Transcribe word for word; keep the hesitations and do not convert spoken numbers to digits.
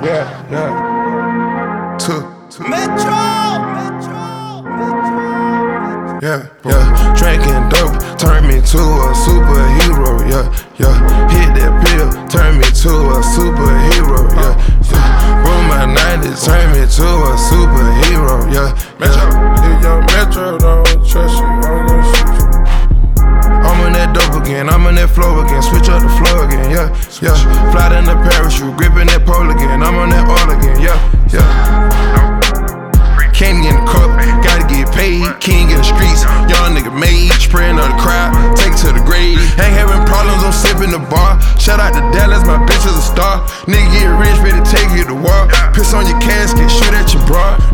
Yeah, yeah. Two, two. Metro, Metro, Metro. Yeah, yeah. Drinking dope turned me to a superhero. Yeah, yeah. Hit that pill, turned me to a superhero. Yeah, yeah. Boom, my nineties turned me to a superhero. Yeah, Metro, if young Metro don't trust you, I'm gonna shoot you. I'm on that dope again, I'm on that flow again. Switch up the flow again, yeah, yeah. Fly in the parachute, gripping that pole again. I'm on that all again, yeah, yeah. Can't get in the cup, gotta get paid. King in the streets, young nigga made. Spraying on the crowd, take it to the grave. Ain't having problems, I'm sipping the bar. Shout out to Dallas, my bitch is a star. Nigga get rich, better take you to war. Piss on your casket, shoot at your bra.